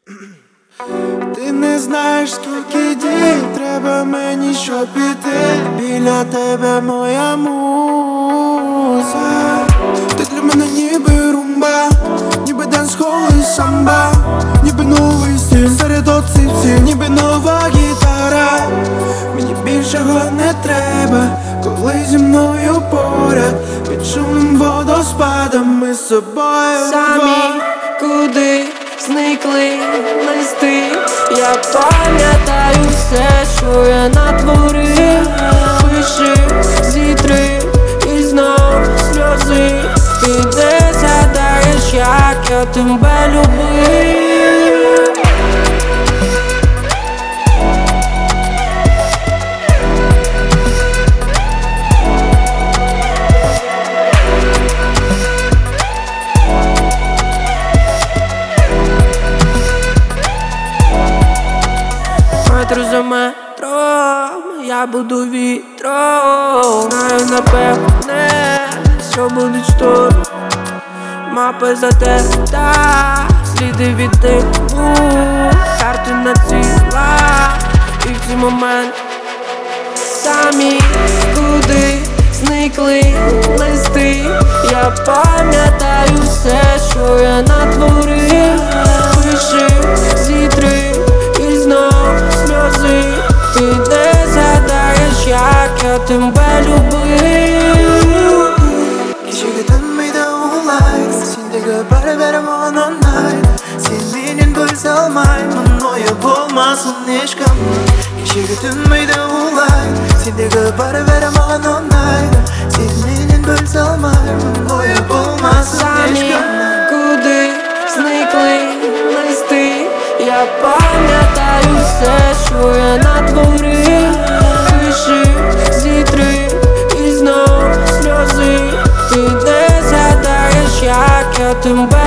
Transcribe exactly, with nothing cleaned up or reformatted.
Ти не знаєш, скільки дій треба мені, щоб піти. Біля тебе моя муза. Ти для мене ніби румба, ніби денсхол і самба, ніби новий стиль серед оцивців, ніби нова гітара. Мені більшого не треба, коли зі мною поряд. Під шумним водоспадом ми з собою самі куди зникли листи. Я пам'ятаю все, що я натворив. Пиши, зітри і знов сльози. Ти не згадаєш, як я тебе любив. Метр за метром я буду вітром. Знаю напевне, що буде шторм. Мапи затерта, сліди від диму, карти на ціла. І в цей момент самі куди зникли листи. Я пам'ятаю все, що я натворив. Пиши, зітри і знов сльози. Ти не згадаєш, як я тебе любив. Kişigetenmeyde olay Sendeki barı ona night Senin göz almay Manoya olmasın eşkam Kişigetenmeyde olay Sendeki barı ona night Senin göz almay Manoya olmasın eşkam. Куди зникли листи. Я пам'ятаю все, що я натворив. Пиши, зітри і знов сльози. Ти не згадаєш, як я тебе